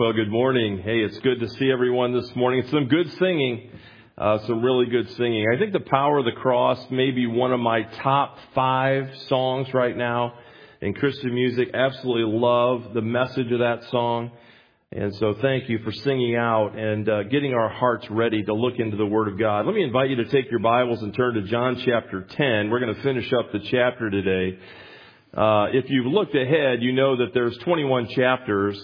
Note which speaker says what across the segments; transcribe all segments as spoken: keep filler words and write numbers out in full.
Speaker 1: Well, good morning. Hey, it's good to see everyone this morning. Some good singing, uh, some really good singing. I think The Power of the Cross may be one of my top five songs right now in Christian music. Absolutely love the message of that song. And so thank you for singing out and uh, getting our hearts ready to look into the Word of God. Let me invite you to take your Bibles and turn to John chapter ten. We're going to finish up the chapter today. Uh, if you've looked ahead, you know that there's twenty-one chapters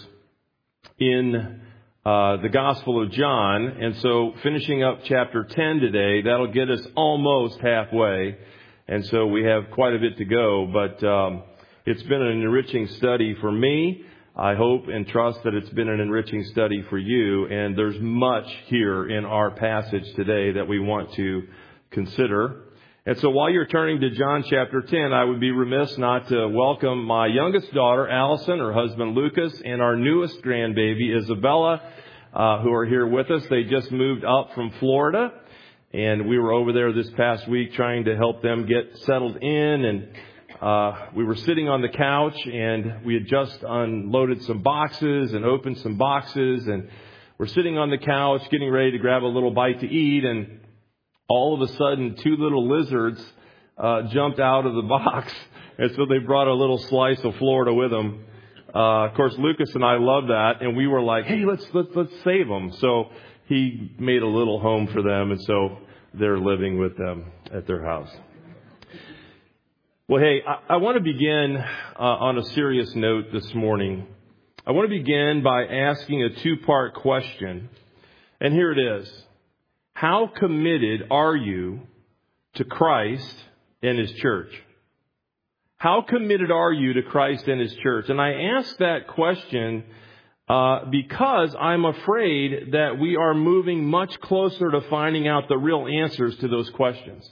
Speaker 1: in uh, the Gospel of John. And so finishing up chapter ten today, that'll get us almost halfway. And so we have quite a bit to go. But um, it's been an enriching study for me. I hope and trust that it's been an enriching study for you. And there's much here in our passage today that we want to consider. And so while you're turning to John chapter ten, I would be remiss not to welcome my youngest daughter, Allison, her husband, Lucas, and our newest grandbaby, Isabella, uh, who are here with us. They just moved up from Florida, and we were over there this past week trying to help them get settled in. And uh, we were sitting on the couch, and we had just unloaded some boxes and opened some boxes, and we're sitting on the couch getting ready to grab a little bite to eat, and all of a sudden, two little lizards uh, jumped out of the box, and so they brought a little slice of Florida with them. Uh, of course, Lucas and I love that, and we were like, "Hey, let's let's let's save them." So he made a little home for them, and so they're living with them at their house. Well, hey, I, I want to begin uh, on a serious note this morning. I want to begin by asking a two-part question, and here it is. How committed are you to Christ and His church? How committed are you to Christ and His church? And I ask that question uh, because I'm afraid that we are moving much closer to finding out the real answers to those questions.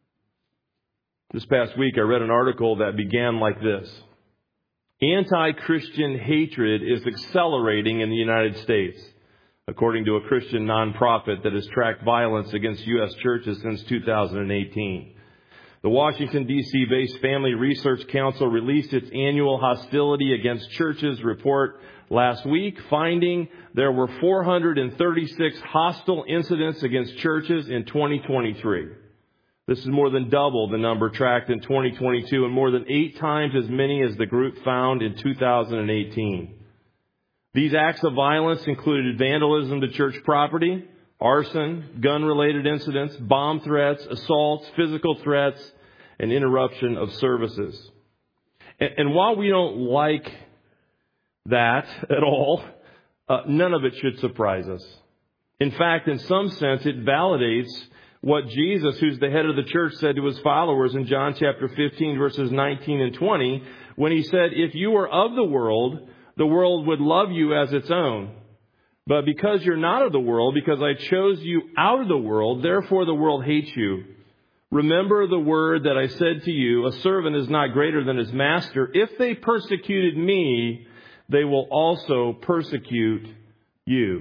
Speaker 1: This past week, I read an article that began like this. Anti-Christian hatred is accelerating in the United States, according to a Christian nonprofit that has tracked violence against U S churches since two thousand eighteen. The Washington, D C-based Family Research Council released its annual Hostility Against Churches report last week, finding there were four hundred thirty-six hostile incidents against churches in twenty twenty-three. This is more than double the number tracked in twenty twenty-two and more than eight times as many as the group found in two thousand eighteen. These acts of violence included vandalism to church property, arson, gun-related incidents, bomb threats, assaults, physical threats, and interruption of services. And, and while we don't like that at all, uh, none of it should surprise us. In fact, in some sense, it validates what Jesus, who's the head of the church, said to His followers in John chapter fifteen, verses nineteen and twenty, when He said, "If you were of the world, the world would love you as its own. But because you're not of the world, because I chose you out of the world, therefore the world hates you. Remember the word that I said to you, a servant is not greater than his master. If they persecuted me, they will also persecute you."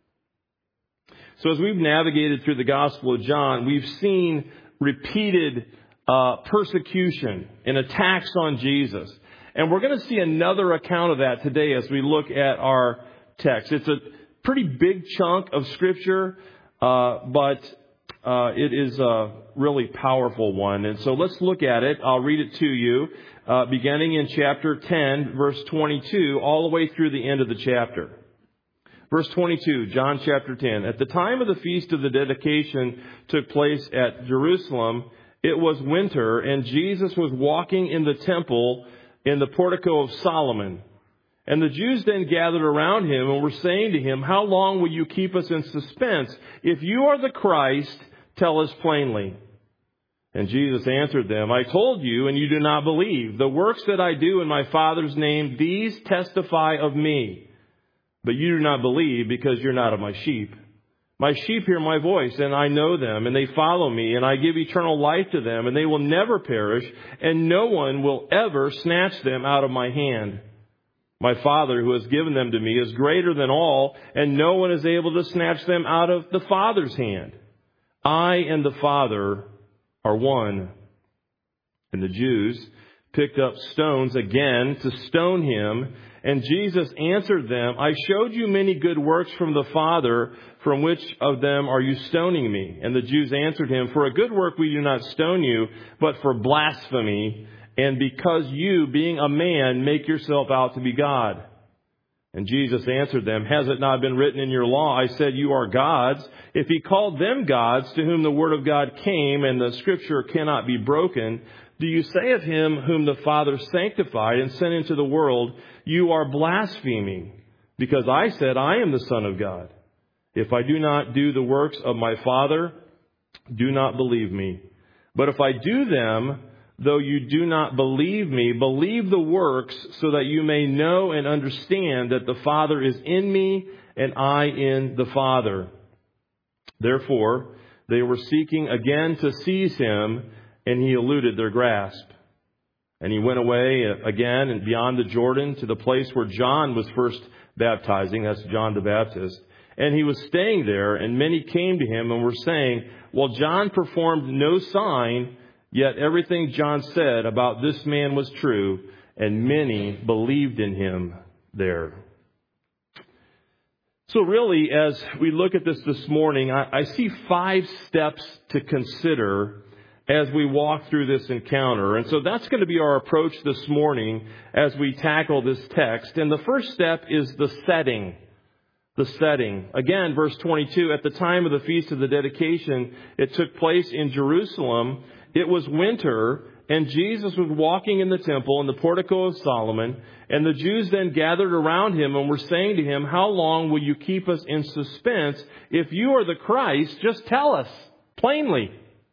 Speaker 1: So as we've navigated through the Gospel of John, we've seen repeated uh, persecution and attacks on Jesus. And we're going to see another account of that today as we look at our text. It's a pretty big chunk of Scripture, uh, but uh, it is a really powerful one. And so let's look at it. I'll read it to you, uh, beginning in chapter ten, verse twenty-two, all the way through the end of the chapter. Verse twenty-two, John chapter ten. At the time of the feast of the dedication took place at Jerusalem, it was winter, and Jesus was walking in the temple in the portico of Solomon. And the Jews then gathered around Him and were saying to Him, "How long will you keep us in suspense? If you are the Christ, tell us plainly." And Jesus answered them, "I told you, and you do not believe. The works that I do in my Father's name, these testify of me. But you do not believe because you're not of my sheep. My sheep hear my voice, and I know them, and they follow me, and I give eternal life to them, and they will never perish, and no one will ever snatch them out of my hand. My Father, who has given them to me, is greater than all, and no one is able to snatch them out of the Father's hand. I and the Father are one." And the Jews picked up stones again to stone Him, And Jesus answered them, I showed you many good works from the Father. From which of them are you stoning me? And the Jews answered him, for a good work we do not stone you, but for blasphemy, and because you, being a man, make yourself out to be God. And Jesus answered them, has it not been written in your law, I said you are gods? If he called them gods, to whom the word of God came, and the scripture cannot be broken, do you say of him whom the Father sanctified and sent into the world, you are blaspheming, because I said I am the Son of God? If I do not do the works of my Father, do not believe me. But if I do them, though you do not believe me, believe the works, so that you may know and understand that the Father is in me and I in the Father. Therefore, they were seeking again to seize him, and he eluded their grasp. And he went away again and beyond the Jordan to the place where John was first baptizing. That's John the Baptist. And he was staying there, and many came to him and were saying, well, John performed no sign, yet everything John said about this man was true, and many believed in him there. So really, as we look at this this morning, I, I see five steps to consider as we walk through this encounter. And so that's going to be our approach this morning as we tackle this text. And the first step is the setting. The setting. Again, verse twenty-two, at the time of the Feast of the Dedication, it took place in Jerusalem. It was winter, and Jesus was walking in the temple in the portico of Solomon. And the Jews then gathered around him and were saying to him, how long will you keep us in suspense? If you are the Christ, just tell us plainly.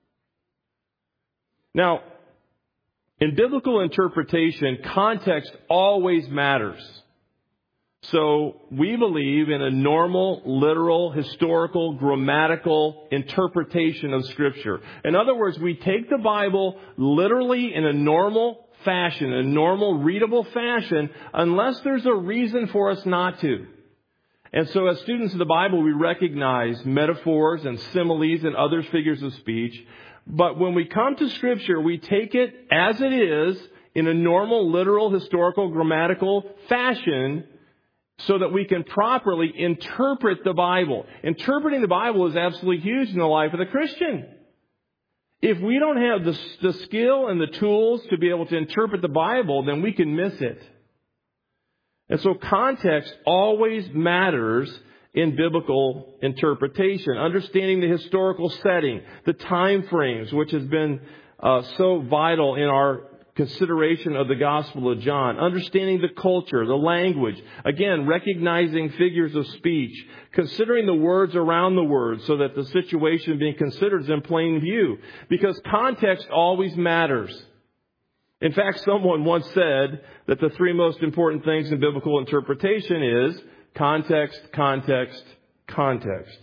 Speaker 1: Now, in biblical interpretation, context always matters. So we believe in a normal, literal, historical, grammatical interpretation of Scripture. In other words, we take the Bible literally in a normal fashion, a normal, readable fashion, unless there's a reason for us not to. And so as students of the Bible, we recognize metaphors and similes and other figures of speech. But when we come to Scripture, we take it as it is in a normal, literal, historical, grammatical fashion, so that we can properly interpret the Bible. Interpreting the Bible is absolutely huge in the life of the Christian. If we don't have the, the skill and the tools to be able to interpret the Bible, then we can miss it. And so context always matters in biblical interpretation. Understanding the historical setting, the time frames, which has been uh, so vital in our consideration of the Gospel of John, understanding the culture, the language, again, recognizing figures of speech, considering the words around the words so that the situation being considered is in plain view, because context always matters. In fact, someone once said that the three most important things in biblical interpretation is context, context, context.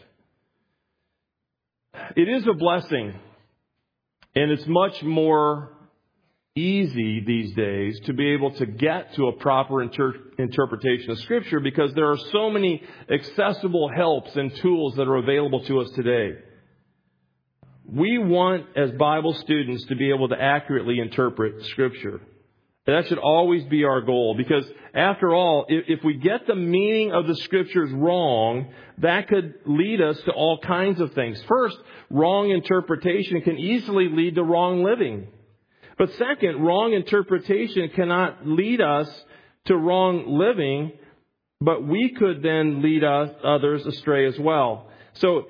Speaker 1: It is a blessing, and it's much more easy these days to be able to get to a proper inter- interpretation of Scripture, because there are so many accessible helps and tools that are available to us today. We want, as Bible students, to be able to accurately interpret Scripture. And that should always be our goal, because after all, if, if we get the meaning of the Scriptures wrong, that could lead us to all kinds of things. First, wrong interpretation can easily lead to wrong living. But second, wrong interpretation cannot lead us to wrong living, but we could then lead us, others astray as well. So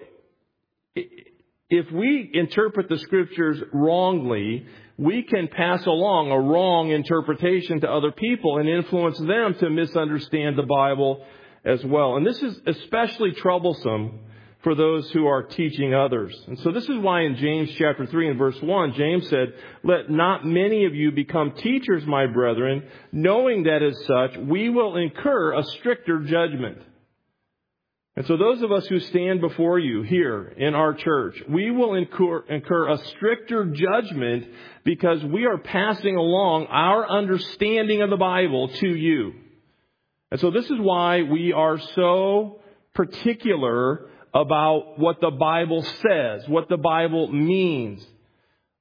Speaker 1: if we interpret the Scriptures wrongly, we can pass along a wrong interpretation to other people and influence them to misunderstand the Bible as well. And this is especially troublesome for those who are teaching others. And so this is why in James chapter three and verse one, James said, let not many of you become teachers, my brethren, knowing that as such, we will incur a stricter judgment. And so those of us who stand before you here in our church, we will incur, incur a stricter judgment because we are passing along our understanding of the Bible to you. And so this is why we are so particular about what the Bible says, what the Bible means.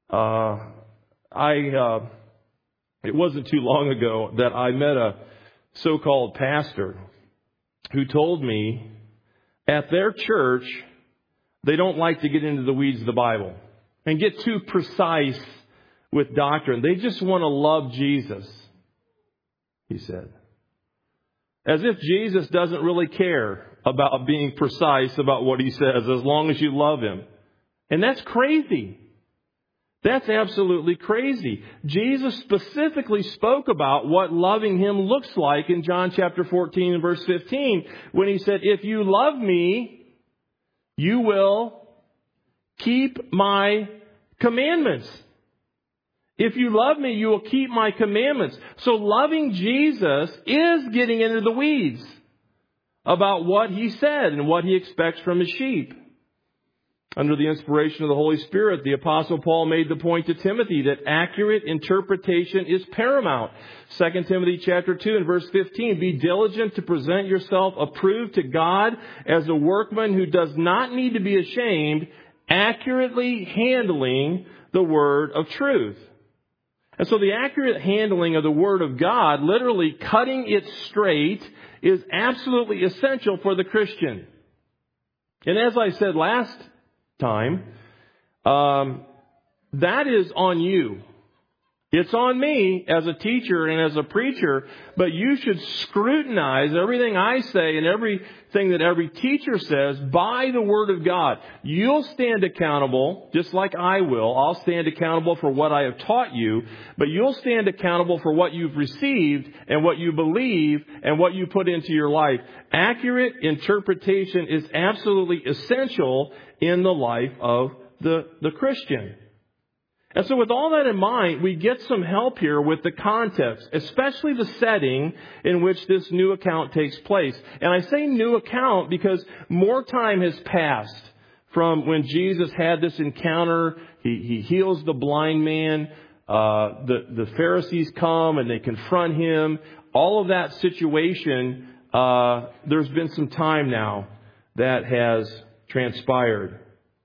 Speaker 1: Uh, I uh, it wasn't too long ago that I met a so-called pastor who told me at their church, they don't like to get into the weeds of the Bible and get too precise with doctrine. They just want to love Jesus, he said. As if Jesus doesn't really care about being precise about what he says as long as you love him. And that's crazy. That's absolutely crazy. Jesus specifically spoke about what loving him looks like in John chapter fourteen and verse fifteen when he said, if you love me, you will keep my commandments. If you love me, you will keep my commandments. So loving Jesus is getting into the weeds about what he said and what he expects from his sheep. Under the inspiration of the Holy Spirit, the Apostle Paul made the point to Timothy that accurate interpretation is paramount. Second Timothy chapter two and verse fifteen, be diligent to present yourself approved to God as a workman who does not need to be ashamed, accurately handling the word of truth. And so the accurate handling of the Word of God, literally cutting it straight, is absolutely essential for the Christian. And as I said last time, um, that is on you. It's on me as a teacher and as a preacher, but you should scrutinize everything I say and everything that every teacher says by the Word of God. You'll stand accountable, just like I will. I'll stand accountable for what I have taught you, but you'll stand accountable for what you've received and what you believe and what you put into your life. Accurate interpretation is absolutely essential in the life of the, the Christian. And so with all that in mind, we get some help here with the context, especially the setting in which this new account takes place. And I say new account because more time has passed from when Jesus had this encounter. He, he heals the blind man. Uh, the, the Pharisees come and they confront him. All of that situation, uh, there's been some time now that has transpired.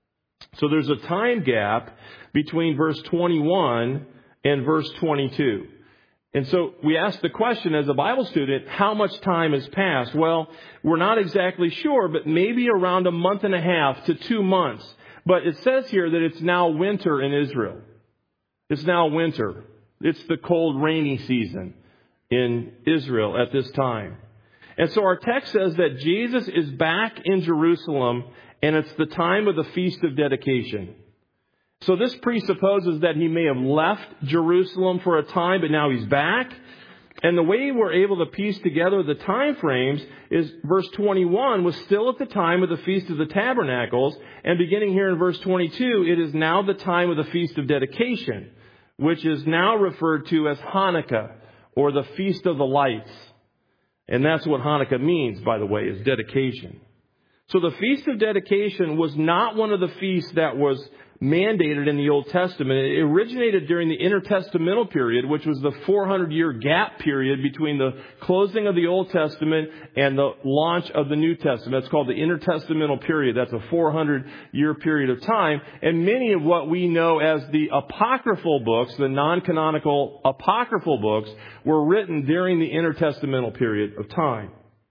Speaker 1: So there's a time gap between verse twenty-one and verse twenty-two. And so we ask the question as a Bible student, how much time has passed? Well, we're not exactly sure, but maybe around a month and a half to two months. But it says here that it's now winter in Israel. It's now winter. It's the cold, rainy season in Israel at this time. And so our text says that Jesus is back in Jerusalem, and it's the time of the Feast of Dedication. So this presupposes that he may have left Jerusalem for a time, but now he's back. And the way we're able to piece together the time frames is verse twenty-one was still at the time of the Feast of the Tabernacles. And beginning here in verse twenty-two, it is now the time of the Feast of Dedication, which is now referred to as Hanukkah, or the Feast of the Lights. And that's what Hanukkah means, by the way, is dedication. So the Feast of Dedication was not one of the feasts that was mandated in the Old Testament. It originated during the intertestamental period, which was the four hundred year gap period between the closing of the Old Testament and the launch of the New Testament. It's called the intertestamental period. That's a four hundred year period of time. And many of what we know as the apocryphal books, the non-canonical apocryphal books, were written during the intertestamental period of time.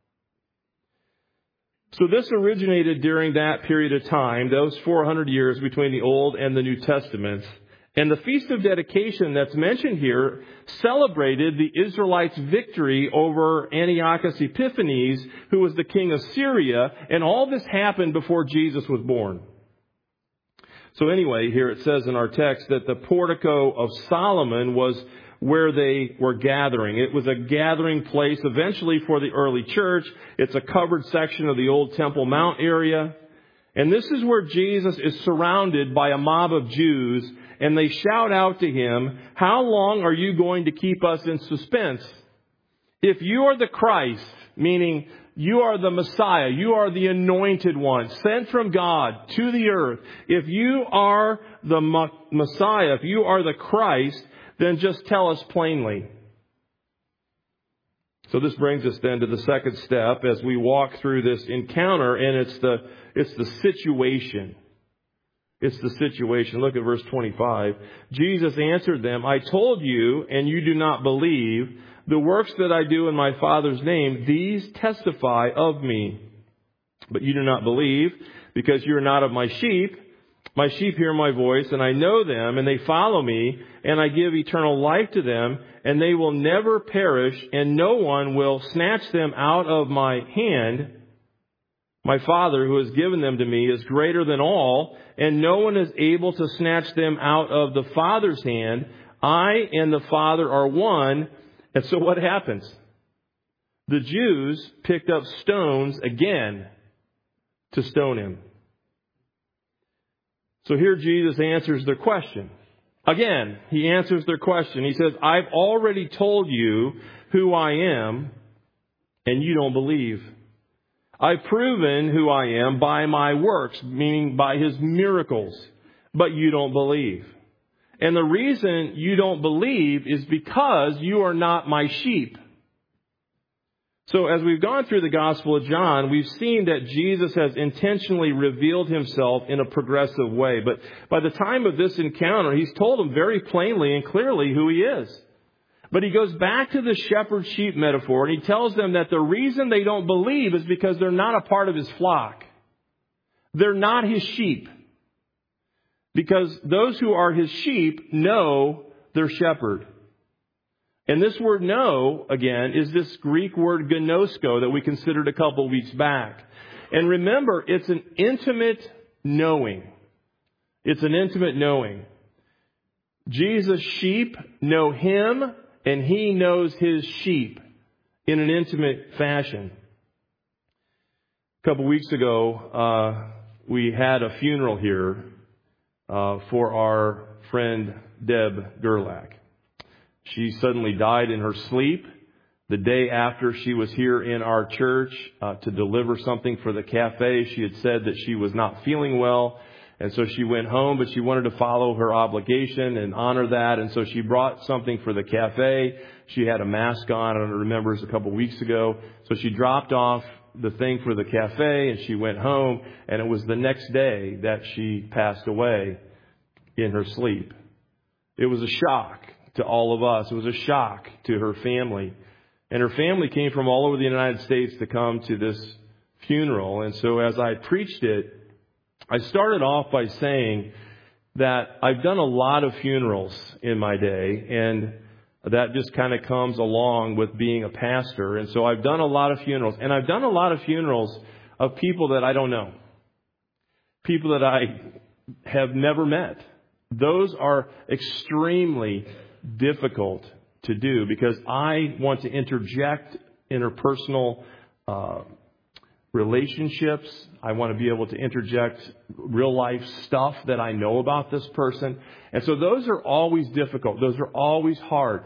Speaker 1: So this originated during that period of time, those four hundred years between the Old and the New Testaments. And the Feast of Dedication that's mentioned here celebrated the Israelites' victory over Antiochus Epiphanes, who was the king of Syria. And all this happened before Jesus was born. So anyway, here it says in our text that the portico of Solomon was where they were gathering. It was a gathering place eventually for the early church. It's a covered section of the old Temple Mount area. And this is where Jesus is surrounded by a mob of Jews, and they shout out to him, "How long are you going to keep us in suspense? If you are the Christ," meaning you are the Messiah, you are the anointed one, sent from God to the earth. If you are the Messiah, if you are the Christ, then just tell us plainly. So this brings us then to the second step as we walk through this encounter, and it's the it's the situation. It's the situation. Look at verse twenty-five. Jesus answered them, "I told you, and you do not believe. The works that I do in my Father's name, these testify of me. But you do not believe, because you are not of my sheep. My sheep hear my voice, and I know them, and they follow me, and I give eternal life to them, and they will never perish, and no one will snatch them out of my hand. My Father, who has given them to me, is greater than all, and no one is able to snatch them out of the Father's hand. I and the Father are one. And so what happens? The Jews picked up stones again to stone him. So here Jesus answers their question. Again, he answers their question. He says, I've already told you who I am, and you don't believe. I've proven who I am by my works, meaning by his miracles, but you don't believe. And the reason you don't believe is because you are not my sheep. So as we've gone through the Gospel of John, we've seen that Jesus has intentionally revealed himself in a progressive way. But by the time of this encounter, he's told them very plainly and clearly who he is. But he goes back to the shepherd-sheep metaphor, and he tells them that the reason they don't believe is because they're not a part of his flock. They're not his sheep. Because those who are his sheep know their shepherd. And this word know, again, is this Greek word gnosko that we considered a couple weeks back. And remember, it's an intimate knowing. It's an intimate knowing. Jesus' sheep know him, and he knows his sheep in an intimate fashion. A couple weeks ago, uh, we had a funeral here uh, for our friend Deb Gerlach. She suddenly died in her sleep the day after she was here in our church uh, to deliver something for the cafe. She had said that she was not feeling well, and so she went home, but she wanted to follow her obligation and honor that, and so she brought something for the cafe. She had a mask on, I don't remember, it was a couple weeks ago. So she dropped off the thing for the cafe, and she went home, and it was the next day that she passed away in her sleep. It was a shock to all of us. It was a shock to her family. And her family came from all over the United States to come to this funeral. And so as I preached it, I started off by saying that I've done a lot of funerals in my day, and that just kind of comes along with being a pastor. And so I've done a lot of funerals, and I've done a lot of funerals of people that I don't know, people that I have never met. Those are extremely difficult to do because I want to interject interpersonal uh, relationships. I want to be able to interject real life stuff that I know about this person. And so those are always difficult. Those are always hard.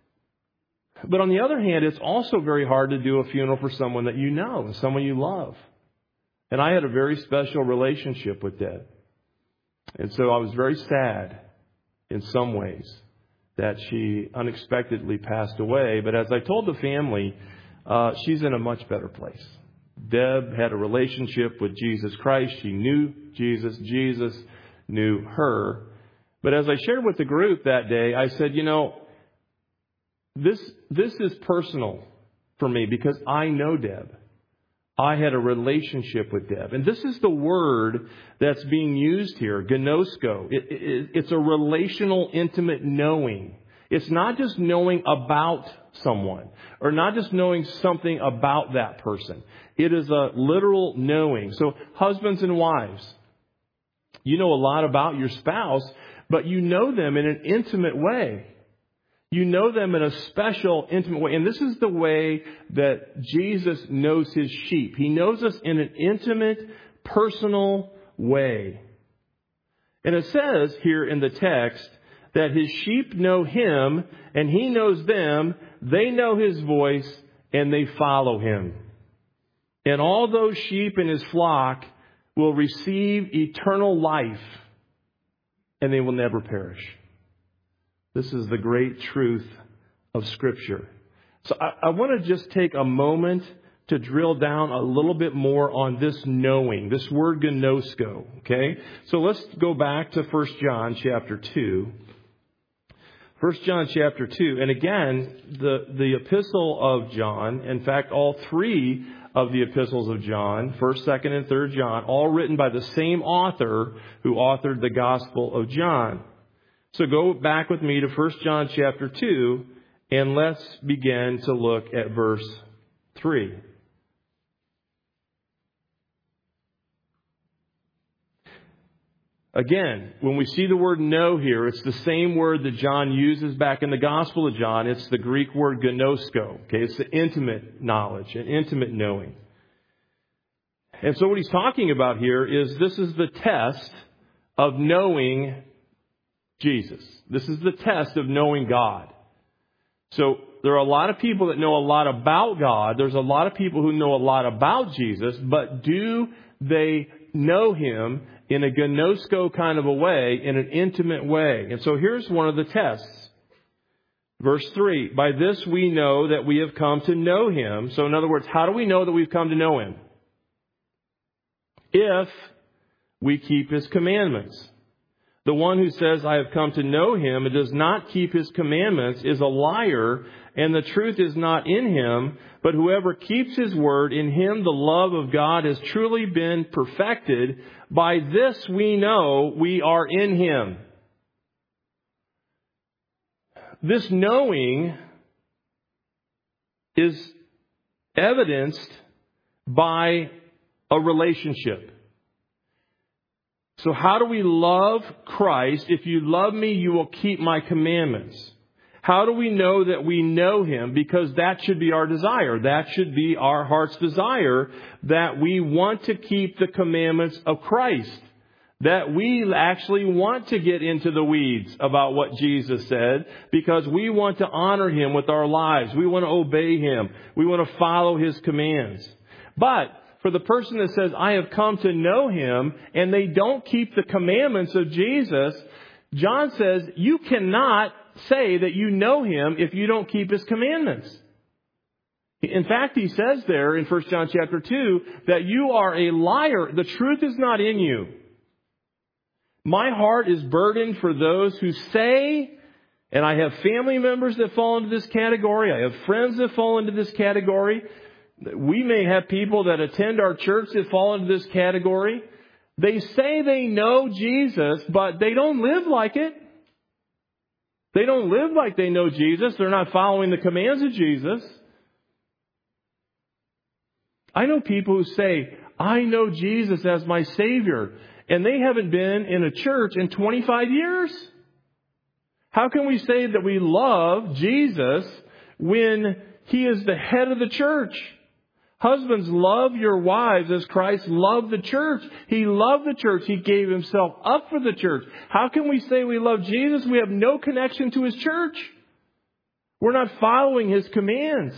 Speaker 1: But on the other hand, it's also very hard to do a funeral for someone that you know and someone you love. And I had a very special relationship with Deb. And so I was very sad in some ways that she unexpectedly passed away. But as I told the family, uh, she's in a much better place. Deb had a relationship with Jesus Christ. She knew Jesus. Jesus knew her. But as I shared with the group that day, I said, you know, this this is personal for me because I know Deb. I had a relationship with Deb. And this is the word that's being used here, gnosko. It, it, it's a relational, intimate knowing. It's not just knowing about someone or not just knowing something about that person. It is a literal knowing. So husbands and wives, you know a lot about your spouse, but you know them in an intimate way. You know them in a special, intimate way. And this is the way that Jesus knows his sheep. He knows us in an intimate, personal way. And it says here in the text that his sheep know him and he knows them. They know his voice and they follow him. And all those sheep in his flock will receive eternal life and they will never perish. This is the great truth of Scripture. So I, I want to just take a moment to drill down a little bit more on this knowing, this word gnosko. Okay, so let's go back to First John chapter two. First John chapter two. And again, the, the epistle of John, in fact, all three of the epistles of John, first, second, and third John, all written by the same author who authored the Gospel of John. So go back with me to First John chapter two, and let's begin to look at verse three. Again, when we see the word know here, it's the same word that John uses back in the Gospel of John. It's the Greek word gnosko. Okay, it's the intimate knowledge, an intimate knowing. And so what he's talking about here is this is the test of knowing Jesus. This is the test of knowing God. So there are a lot of people that know a lot about God. There's a lot of people who know a lot about Jesus, but do they know Him in a gnosko kind of a way, in an intimate way? And so here's one of the tests. Verse three, by this we know that we have come to know Him. So in other words, how do we know that we've come to know Him? If we keep His commandments. The one who says, I have come to know Him and does not keep His commandments is a liar, and the truth is not in him. But whoever keeps His word, in him the love of God has truly been perfected. By this we know we are in Him. This knowing is evidenced by a relationship. So how do we love Christ? If you love me, you will keep my commandments. How do we know that we know Him? Because that should be our desire. That should be our heart's desire, that we want to keep the commandments of Christ. That we actually want to get into the weeds about what Jesus said, because we want to honor Him with our lives. We want to obey Him. We want to follow His commands. But for the person that says, I have come to know Him, and they don't keep the commandments of Jesus, John says, you cannot say that you know Him if you don't keep His commandments. In fact, he says there in First John chapter two that you are a liar. The truth is not in you. My heart is burdened for those who say, and I have family members that fall into this category. I have friends that fall into this category. We may have people that attend our church that fall into this category. They say they know Jesus, but they don't live like it. They don't live like they know Jesus. They're not following the commands of Jesus. I know people who say, I know Jesus as my Savior, and they haven't been in a church in twenty-five years. How can we say that we love Jesus when He is the head of the church? Husbands, love your wives as Christ loved the church. He loved the church. He gave Himself up for the church. How can we say we love Jesus? We have no connection to His church. We're not following His commands.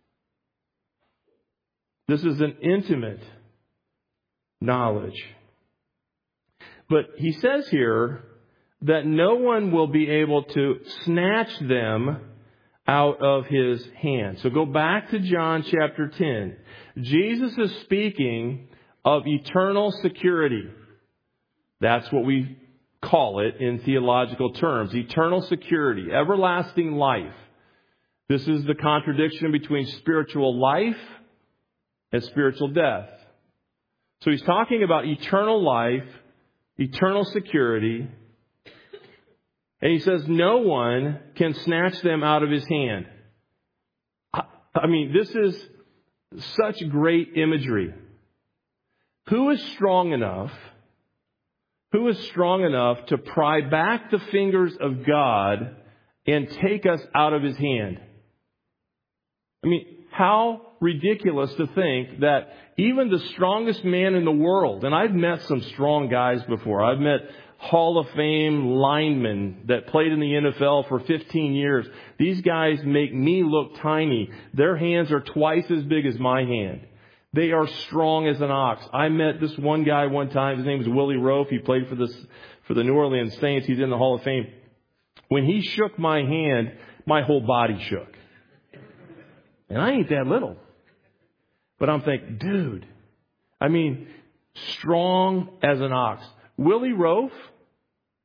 Speaker 1: This is an intimate knowledge. But he says here that no one will be able to snatch them out of His hand. So go back to John chapter ten. Jesus is speaking of eternal security. That's what we call it in theological terms. Eternal security, everlasting life. This is the contradiction between spiritual life and spiritual death. So he's talking about eternal life, eternal security. And he says no one can snatch them out of His hand. I mean, this is such great imagery. Who is strong enough, who is strong enough to pry back the fingers of God and take us out of His hand? I mean, how ridiculous to think that even the strongest man in the world, and I've met some strong guys before. I've met Hall of Fame linemen that played in the N F L for fifteen years. These guys make me look tiny. Their hands are twice as big as my hand. They are strong as an ox. I met this one guy one time. His name was Willie Roaf. He played for this for the New Orleans Saints. He's in the Hall of Fame. When he shook my hand, my whole body shook. And I ain't that little. But I'm thinking, dude, I mean, strong as an ox. Willie Roaf,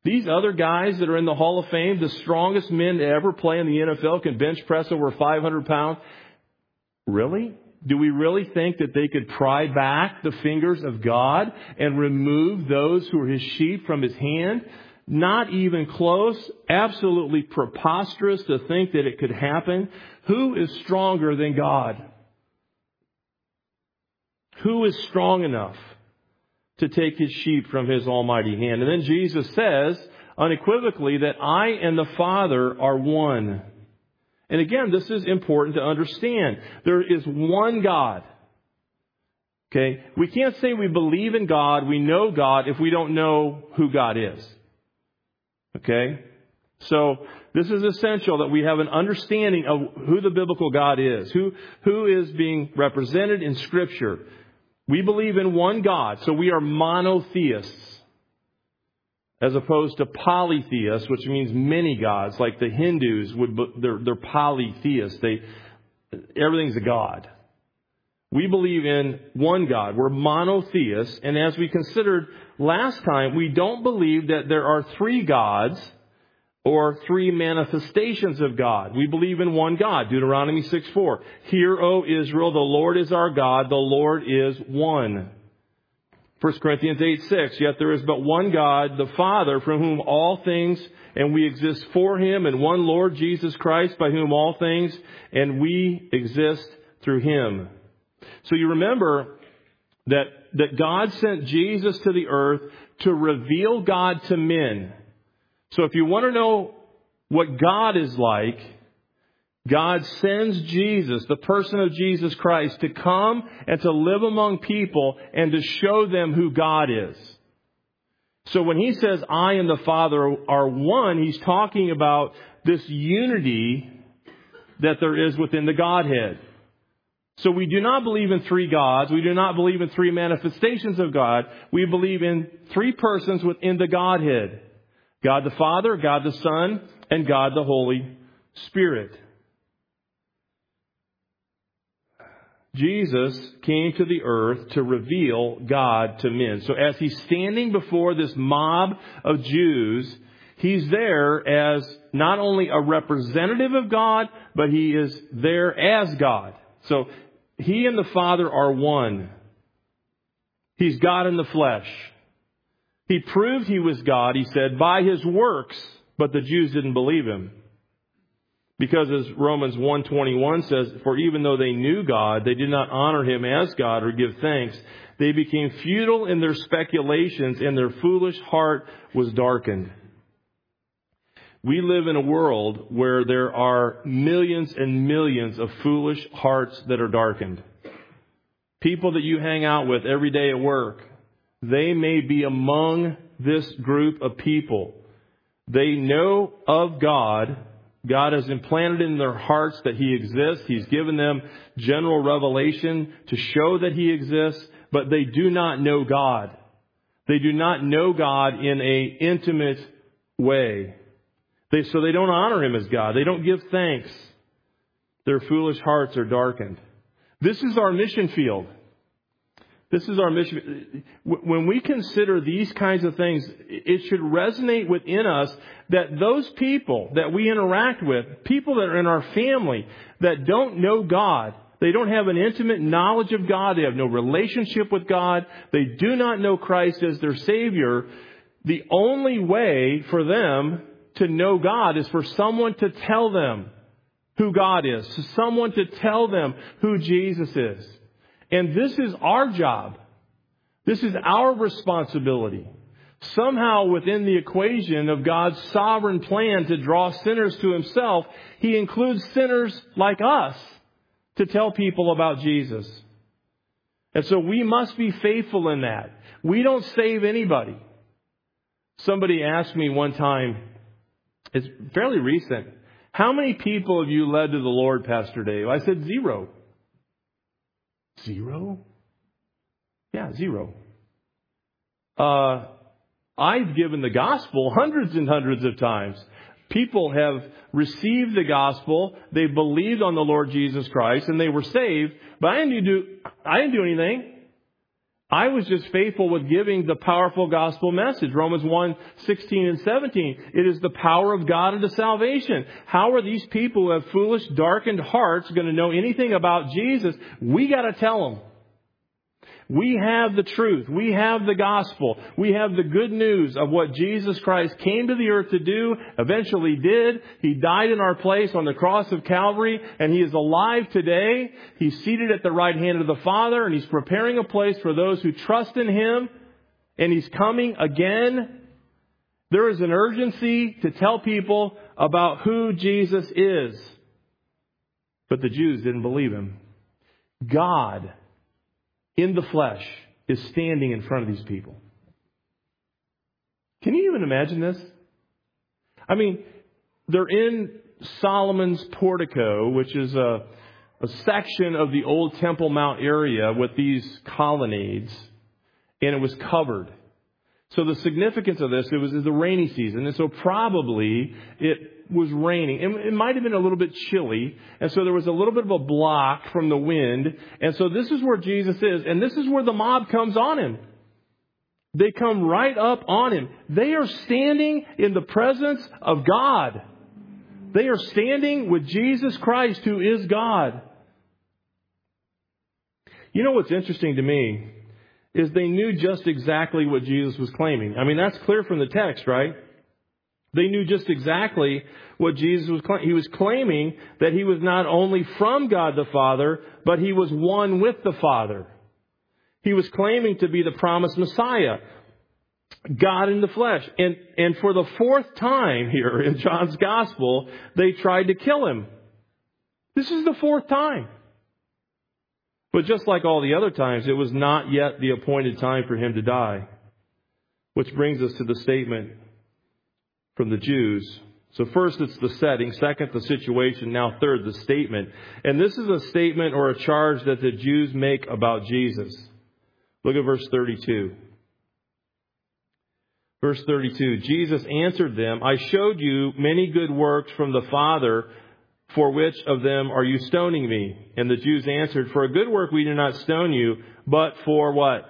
Speaker 1: These other guys that are in the Hall of Fame, the strongest men to ever play in the N F L, can bench press over five hundred pounds. Really? Do we really think that they could pry back the fingers of God and remove those who are His sheep from His hand? Not even close. Absolutely preposterous to think that it could happen. Who is stronger than God? Who is strong enough to take His sheep from His almighty hand? And then Jesus says unequivocally that I and the Father are one. And again, this is important to understand. There is one God. Okay? We can't say we believe in God, we know God, if we don't know who God is. Okay? So, this is essential that we have an understanding of who the biblical God is, who, who is being represented in Scripture. We believe in one God, so we are monotheists, as opposed to polytheists, which means many gods, like the Hindus would. They're, they're polytheists. They everything's a god. We believe in one God. We're monotheists, and as we considered last time, we don't believe that there are three gods or three manifestations of God. We believe in one God. Deuteronomy six four. Hear, O Israel, the Lord is our God, the Lord is one. First Corinthians eight six. Yet there is but one God, the Father, from whom all things, and we exist for Him, and one Lord Jesus Christ, by whom all things, and we exist through Him. So you remember that, that God sent Jesus to the earth to reveal God to men. So if you want to know what God is like, God sends Jesus, the person of Jesus Christ, to come and to live among people and to show them who God is. So when He says, I and the Father are one, He's talking about this unity that there is within the Godhead. So we do not believe in three gods. We do not believe in three manifestations of God. We believe in three persons within the Godhead. God the Father, God the Son, and God the Holy Spirit. Jesus came to the earth to reveal God to men. So as He's standing before this mob of Jews, He's there as not only a representative of God, but He is there as God. So He and the Father are one. He's God in the flesh. He proved He was God, He said, by His works, but the Jews didn't believe Him. Because as Romans one twenty-one says, for even though they knew God, they did not honor Him as God or give thanks. They became futile in their speculations, and their foolish heart was darkened. We live in a world where there are millions and millions of foolish hearts that are darkened. People that you hang out with every day at work, they may be among this group of people. They know of God. God has implanted in their hearts that He exists. He's given them general revelation to show that He exists, but they do not know God. They do not know God in an intimate way. They, so they don't honor Him as God. They don't give thanks. Their foolish hearts are darkened. This is our mission field. This is our mission. When we consider these kinds of things, it should resonate within us that those people that we interact with, people that are in our family that don't know God, they don't have an intimate knowledge of God, they have no relationship with God, they do not know Christ as their Savior, the only way for them to know God is for someone to tell them who God is, for someone to tell them who Jesus is. And this is our job. This is our responsibility. Somehow within the equation of God's sovereign plan to draw sinners to Himself, He includes sinners like us to tell people about Jesus. And so we must be faithful in that. We don't save anybody. Somebody asked me one time, it's fairly recent, how many people have you led to the Lord, Pastor Dave? I said zero. Zero? Yeah, zero. Uh, I've given the gospel hundreds and hundreds of times. People have received the gospel, they believed on the Lord Jesus Christ, and they were saved, but I didn't do, I didn't do anything. I was just faithful with giving the powerful gospel message. Romans one, sixteen and seventeen. It is the power of God unto salvation. How are these people who have foolish, darkened hearts going to know anything about Jesus? We got to tell them. We have the truth. We have the gospel. We have the good news of what Jesus Christ came to the earth to do, eventually did. He died in our place on the cross of Calvary, and He is alive today. He's seated at the right hand of the Father, and He's preparing a place for those who trust in Him, and He's coming again. There is an urgency to tell people about who Jesus is. But the Jews didn't believe Him. God in the flesh is standing in front of these people. Can you even imagine this? I mean, they're in Solomon's portico, which is a, a section of the old Temple Mount area with these colonnades, and it was covered. So the significance of this, it was the rainy season, and so probably it was raining. It, it might have been a little bit chilly, and so there was a little bit of a block from the wind, and so this is where Jesus is, and this is where the mob comes on Him. They come right up on Him. They are standing in the presence of God. They are standing with Jesus Christ, who is God. You know what's interesting to me is they knew just exactly what Jesus was claiming. I mean, that's clear from the text, right? They knew just exactly what Jesus was claiming. He was claiming that He was not only from God the Father, but He was one with the Father. He was claiming to be the promised Messiah, God in the flesh. And, and for the fourth time here in John's Gospel, they tried to kill Him. This is the fourth time. But just like all the other times, it was not yet the appointed time for Him to die. Which brings us to the statement from the Jews. So first, it's the setting. Second, the situation. Now third, the statement. And this is a statement or a charge that the Jews make about Jesus. Look at verse thirty-two. Verse thirty-two. Jesus answered them, I showed you many good works from the Father. For which of them are you stoning me? And the Jews answered, for a good work we do not stone you, but for what?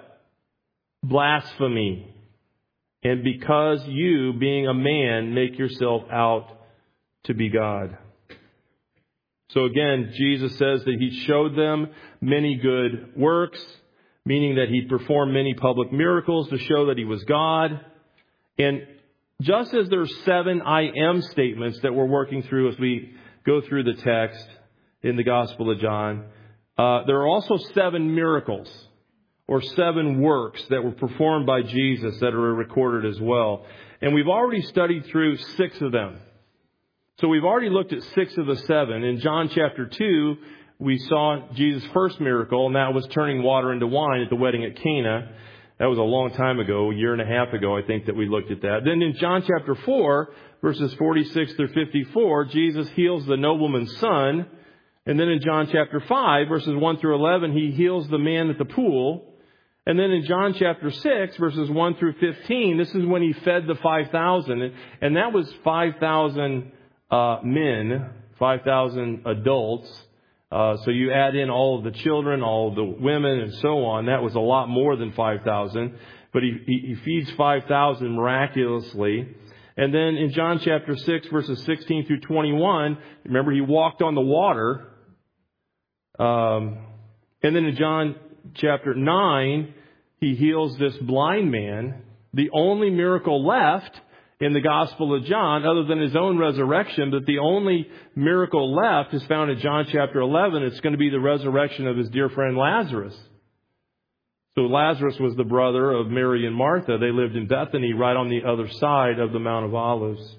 Speaker 1: Blasphemy. And because you, being a man, make yourself out to be God. So again, Jesus says that He showed them many good works, meaning that He performed many public miracles to show that He was God. And just as there's seven I am statements that we're working through as we go through the text in the Gospel of John, uh, there are also seven miracles or seven works that were performed by Jesus that are recorded as well. And we've already studied through six of them. So we've already looked at six of the seven. In John chapter two, we saw Jesus' first miracle, and that was turning water into wine at the wedding at Cana. That was a long time ago, a year and a half ago, I think, that we looked at that. Then in John chapter four, verses forty-six through fifty-four, Jesus heals the nobleman's son. And then in John chapter five, verses one through eleven, He heals the man at the pool. And then in John chapter six, verses one through fifteen, this is when He fed the five thousand. And that was five thousand uh, men, five thousand adults. Uh, so you add in all of the children, all of the women, and so on. That was a lot more than five thousand. But he, he, he feeds five thousand miraculously. And then in John chapter six, verses sixteen through twenty-one, remember He walked on the water. Um, and then in John chapter nine, He heals this blind man. The only miracle left in the Gospel of John, other than His own resurrection, but the only miracle left is found in John chapter eleven. It's going to be the resurrection of His dear friend Lazarus. So Lazarus was the brother of Mary and Martha. They lived in Bethany, right on the other side of the Mount of Olives.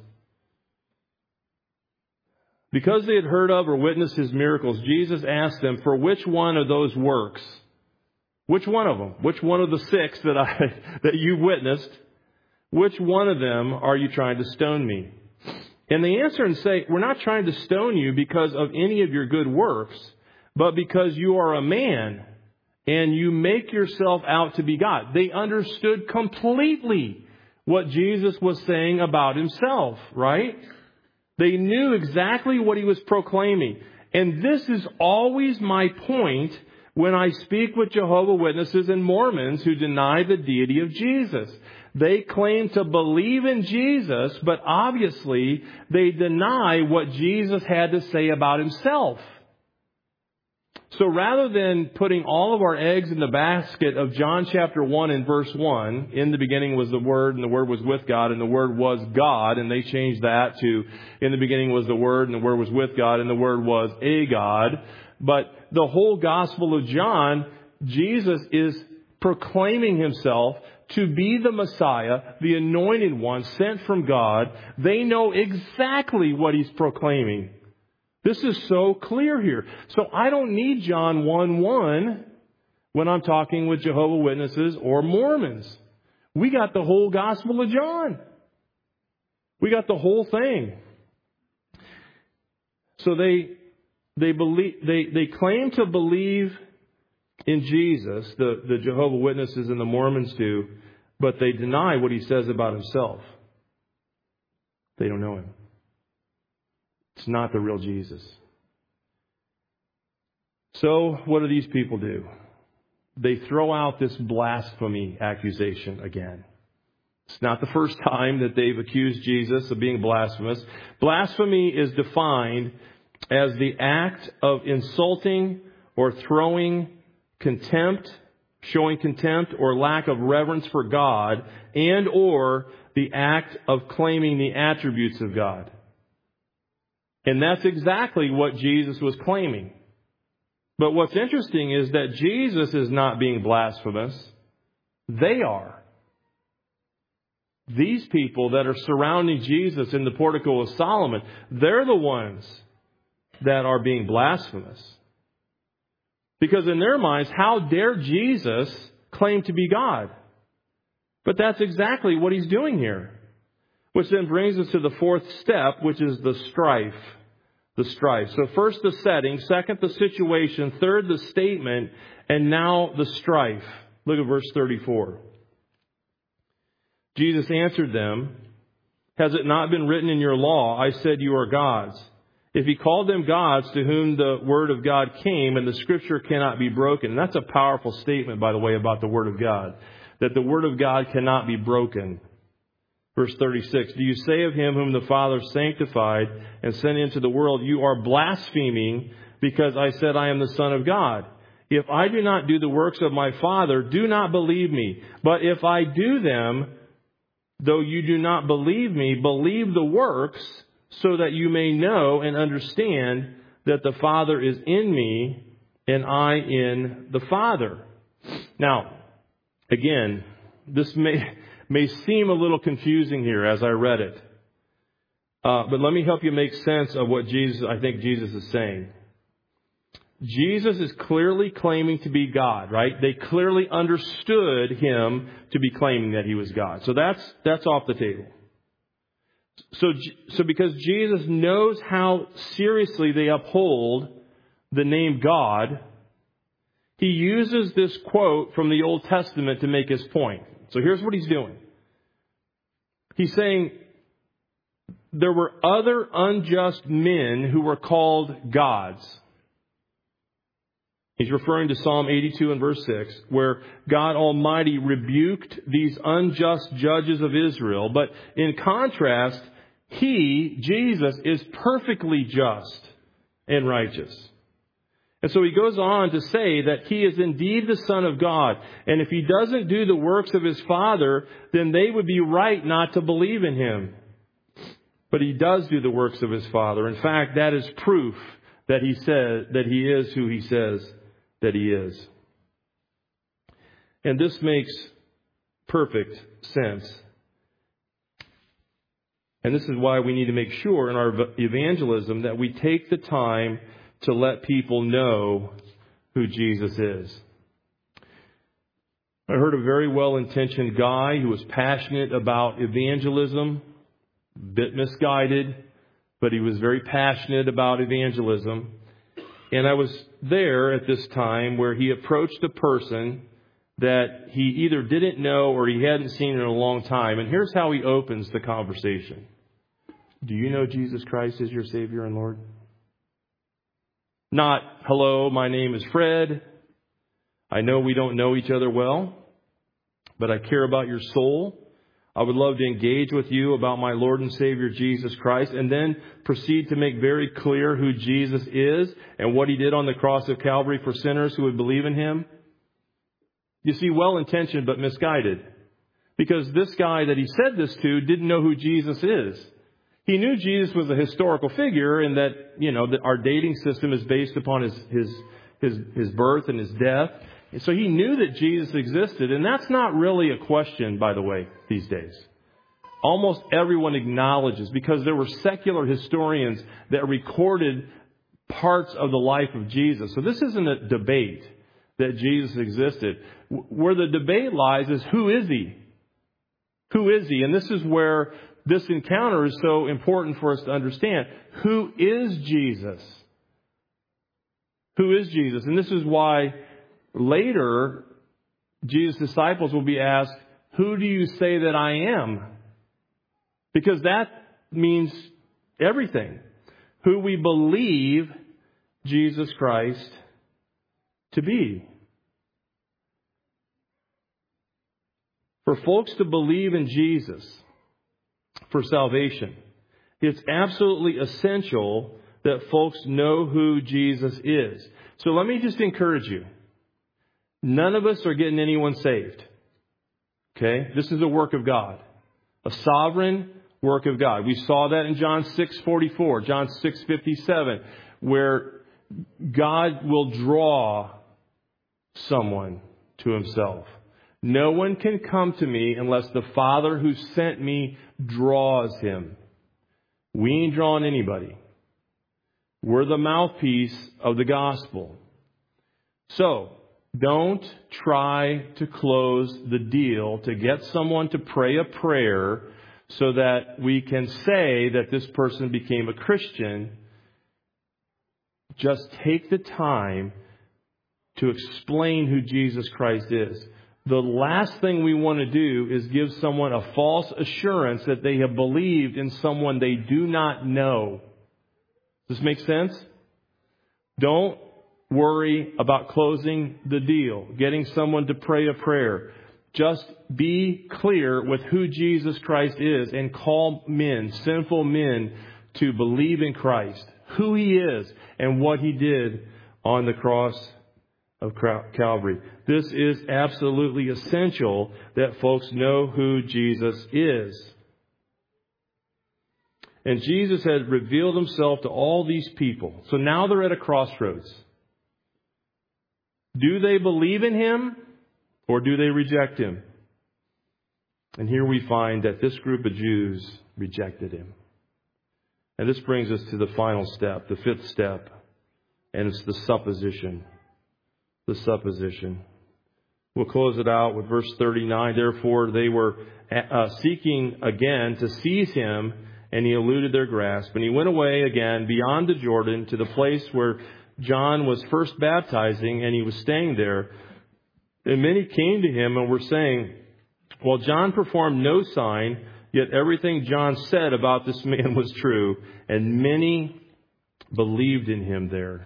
Speaker 1: Because they had heard of or witnessed His miracles, Jesus asked them, for which one of those works? Which one of them? Which one of the six that I that you witnessed? Which one of them are you trying to stone me? And they answer and say, we're not trying to stone you because of any of your good works, but because you are a man and you make yourself out to be God. They understood completely what Jesus was saying about Himself, right? They knew exactly what He was proclaiming. And this is always my point when I speak with Jehovah's Witnesses and Mormons who deny the deity of Jesus. They claim to believe in Jesus, but obviously they deny what Jesus had to say about himself. So rather than putting all of our eggs in the basket of John chapter one and verse one, in the beginning was the Word, and the Word was with God, and the Word was God, and they changed that to, in the beginning was the Word, and the Word was with God, and the Word was a God. But the whole Gospel of John, Jesus is proclaiming himself to be the Messiah, the anointed one sent from God. They know exactly what he's proclaiming. This is so clear here. So I don't need John one one when I'm talking with Jehovah's Witnesses or Mormons. We got the whole Gospel of John. We got the whole thing. So they they believe they, they claim to believe in Jesus, the, the Jehovah's Witnesses and the Mormons do, but they deny what he says about himself. They don't know him. It's not the real Jesus. So what do these people do? They throw out this blasphemy accusation again. It's not the first time that they've accused Jesus of being blasphemous. Blasphemy is defined as the act of insulting or throwing contempt, showing contempt or lack of reverence for God, and or the act of claiming the attributes of God. And that's exactly what Jesus was claiming. But what's interesting is that Jesus is not being blasphemous. They are. These people that are surrounding Jesus in the portico of Solomon, they're the ones that are being blasphemous. Because in their minds, how dare Jesus claim to be God? But that's exactly what he's doing here. Which then brings us to the fourth step, which is the strife. The strife. So first the setting, second the situation, third the statement, and now the strife. Look at verse thirty-four. Jesus answered them, "Has it not been written in your law, I said you are gods? If he called them gods to whom the word of God came, and the scripture cannot be broken." And that's a powerful statement, by the way, about the word of God. That the word of God cannot be broken. Verse thirty-six, "Do you say of him whom the Father sanctified and sent into the world, you are blaspheming because I said I am the Son of God? If I do not do the works of my Father, do not believe me. But if I do them, though you do not believe me, believe the works, so that you may know and understand that the Father is in me and I in the Father." Now, again, this may... may seem a little confusing here as I read it. Uh, but let me help you make sense of what Jesus, I think Jesus is saying. Jesus is clearly claiming to be God, right? They clearly understood him to be claiming that he was God. So that's, that's off the table. So, so because Jesus knows how seriously they uphold the name God, he uses this quote from the Old Testament to make his point. So here's what he's doing. He's saying there were other unjust men who were called gods. He's referring to Psalm eighty-two and verse six, where God Almighty rebuked these unjust judges of Israel. But in contrast, he, Jesus, is perfectly just and righteous. And so he goes on to say that he is indeed the Son of God. And if he doesn't do the works of his Father, then they would be right not to believe in him. But he does do the works of his Father. In fact, that is proof that he says that he is who he says that he is. And this makes perfect sense. And this is why we need to make sure in our evangelism that we take the time to let people know who Jesus is. I heard a very well-intentioned guy who was passionate about evangelism, a bit misguided, but he was very passionate about evangelism. And I was there at this time where he approached a person that he either didn't know or he hadn't seen in a long time. And here's how he opens the conversation. "Do you know Jesus Christ as your Savior and Lord?" Not, "Hello, my name is Fred. I know we don't know each other well, but I care about your soul. I would love to engage with you about my Lord and Savior Jesus Christ, and then proceed to make very clear who Jesus is and what He did on the cross of Calvary for sinners who would believe in Him. You see, well-intentioned but misguided. Because this guy that he said this to didn't know who Jesus is. He knew Jesus was a historical figure and that, you know, that our dating system is based upon his, his, his, his birth and his death. And so he knew that Jesus existed. And that's not really a question, by the way, these days. Almost everyone acknowledges, because there were secular historians that recorded parts of the life of Jesus. So this isn't a debate that Jesus existed. Where the debate lies is, who is He? Who is He? And this is where this encounter is so important for us to understand. Who is Jesus? Who is Jesus? And this is why later Jesus' disciples will be asked, who do you say that I am? Because that means everything. Who we believe Jesus Christ to be. For folks to believe in Jesus for salvation, it's absolutely essential that folks know who Jesus is. So let me just encourage you. None of us are getting anyone saved. Okay? This is a work of God. A sovereign work of God. We saw that in John six forty-four, John six fifty-seven, where God will draw someone to Himself. No one can come to me unless the Father who sent me draws him. We ain't drawing anybody. We're the mouthpiece of the gospel. So, don't try to close the deal to get someone to pray a prayer so that we can say that this person became a Christian. Just take the time to explain who Jesus Christ is. The last thing we want to do is give someone a false assurance that they have believed in someone they do not know. Does this make sense? Don't worry about closing the deal, getting someone to pray a prayer. Just be clear with who Jesus Christ is and call men, sinful men, to believe in Christ, who He is, and what He did on the cross of Calvary. This is absolutely essential that folks know who Jesus is. And Jesus had revealed Himself to all these people. So now they're at a crossroads. Do they believe in Him or do they reject Him? And here we find that this group of Jews rejected Him. And this brings us to the final step, the fifth step, and it's the supposition. The supposition. We'll close it out with verse thirty-nine. Therefore, they were uh, seeking again to seize Him, and He eluded their grasp. And He went away again beyond the Jordan to the place where John was first baptizing, and He was staying there. And many came to Him and were saying, well, John performed no sign, yet everything John said about this man was true. And many believed in Him there.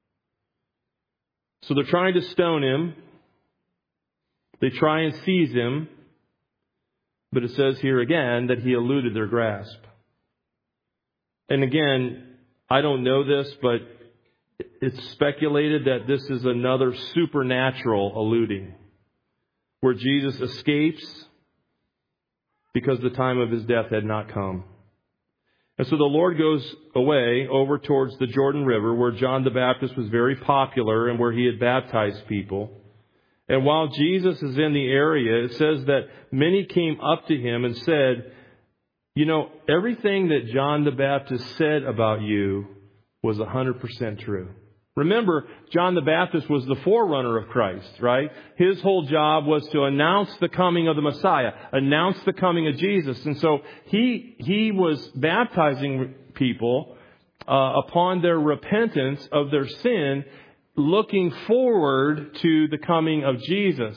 Speaker 1: So they're trying to stone Him. They try and seize Him. But it says here again that He eluded their grasp. And again, I don't know this, but it's speculated that this is another supernatural eluding, where Jesus escapes because the time of His death had not come. And so the Lord goes away over towards the Jordan River, where John the Baptist was very popular and where he had baptized people. And while Jesus is in the area, it says that many came up to Him and said, you know, everything that John the Baptist said about you was one hundred percent true. Remember, John the Baptist was the forerunner of Christ, right? His whole job was to announce the coming of the Messiah, announce the coming of Jesus. And so he he was baptizing people uh, upon their repentance of their sin, looking forward to the coming of Jesus.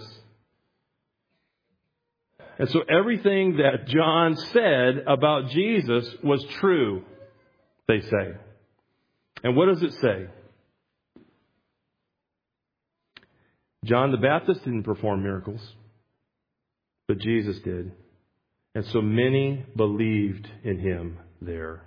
Speaker 1: And so everything that John said about Jesus was true, they say. And what does it say? John the Baptist didn't perform miracles, but Jesus did. And so many believed in him there.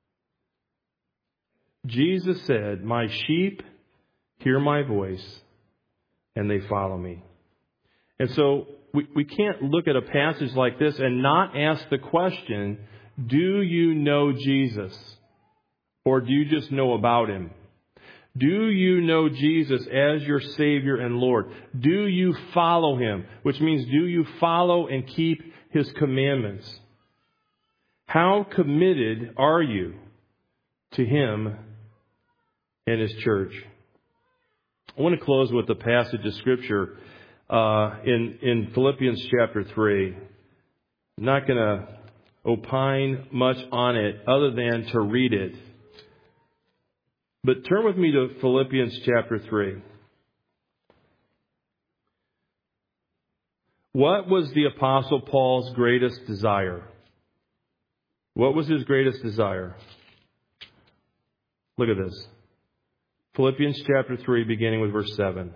Speaker 1: Jesus said, "My sheep hear my voice, and they follow me." And so we, we can't look at a passage like this and not ask the question, do you know Jesus? Or do you just know about him? Do you know Jesus as your Savior and Lord? Do you follow him? Which means, do you follow and keep his commandments? How committed are you to him and his church? I want to close with a passage of Scripture uh, in, in Philippians chapter three. I'm not going to opine much on it other than to read it. But turn with me to Philippians chapter three. What was the Apostle Paul's greatest desire? What was his greatest desire? Look at this. Philippians chapter three, beginning with verse seven.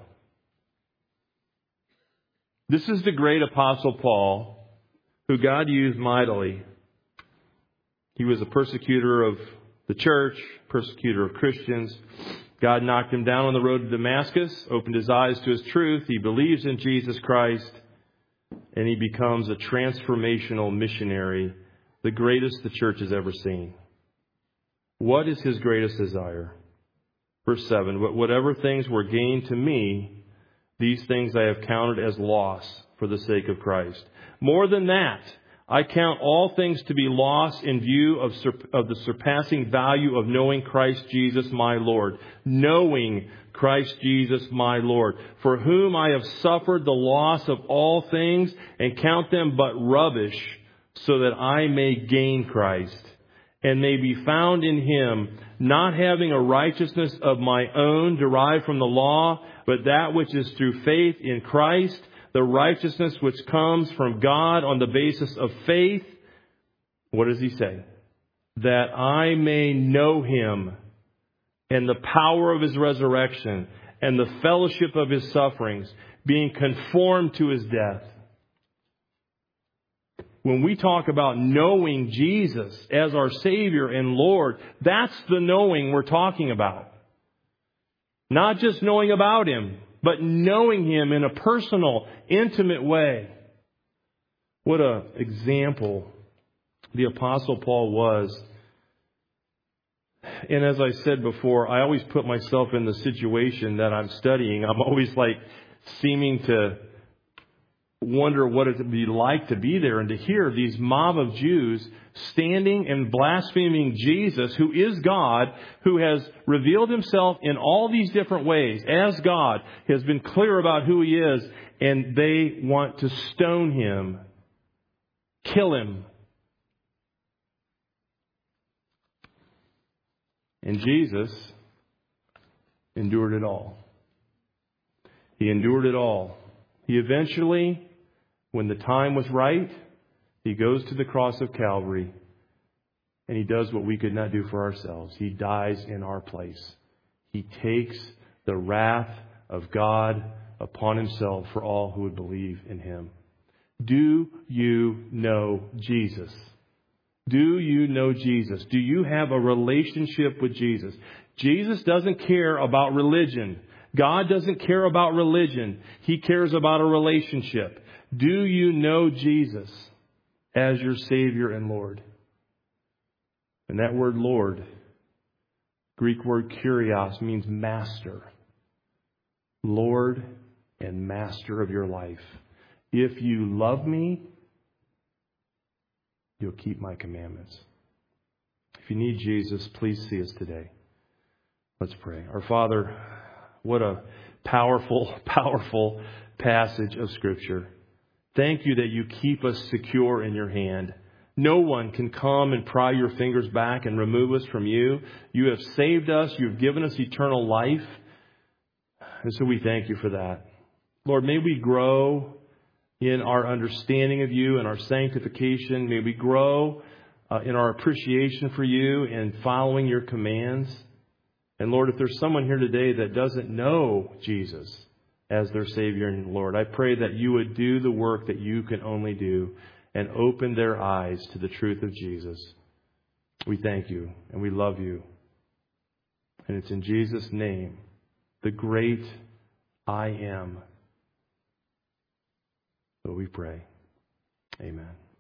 Speaker 1: This is the great Apostle Paul, who God used mightily. He was a persecutor of the church, persecutor of Christians. God knocked him down on the road to Damascus, opened his eyes to his truth. He believes in Jesus Christ, and he becomes a transformational missionary, the greatest the church has ever seen. What is his greatest desire? Verse seven, "But whatever things were gained to me, these things I have counted as loss for the sake of Christ. More than that, I count all things to be lost in view of, sur- of the surpassing value of knowing Christ Jesus my Lord. Knowing Christ Jesus my Lord, for whom I have suffered the loss of all things and count them but rubbish, so that I may gain Christ and may be found in him, not having a righteousness of my own derived from the law, but that which is through faith in Christ, the righteousness which comes from God on the basis of faith." What does he say? "That I may know him and the power of his resurrection and the fellowship of his sufferings, being conformed to his death." When we talk about knowing Jesus as our Savior and Lord, that's the knowing we're talking about. Not just knowing about him, but knowing him in a personal, intimate way. What an example the Apostle Paul was. And as I said before, I always put myself in the situation that I'm studying. I'm always like seeming to wonder what it would be like to be there and to hear these mob of Jews standing and blaspheming Jesus, who is God, who has revealed himself in all these different ways as God, has been clear about who he is, and they want to stone him, kill him. And Jesus endured it all. He endured it all. He eventually, when the time was right, he goes to the cross of Calvary, and he does what we could not do for ourselves. He dies in our place. He takes the wrath of God upon himself for all who would believe in him. Do you know Jesus? Do you know Jesus? Do you have a relationship with Jesus? Jesus doesn't care about religion. God doesn't care about religion. He cares about a relationship. Do you know Jesus as your Savior and Lord? And that word Lord, Greek word kurios, means master. Lord and master of your life. If you love me, you'll keep my commandments. If you need Jesus, please see us today. Let's pray. Our Father, what a powerful, powerful passage of Scripture. Thank you that you keep us secure in your hand. No one can come and pry your fingers back and remove us from you. You have saved us. You have given us eternal life. And so we thank you for that. Lord, may we grow in our understanding of you and our sanctification. May we grow uh, in our appreciation for you and following your commands. And Lord, if there's someone here today that doesn't know Jesus as their Savior and Lord. I pray that you would do the work that you can only do and open their eyes to the truth of Jesus. We thank you and we love you. And it's in Jesus' name, the great I am, that we pray. Amen.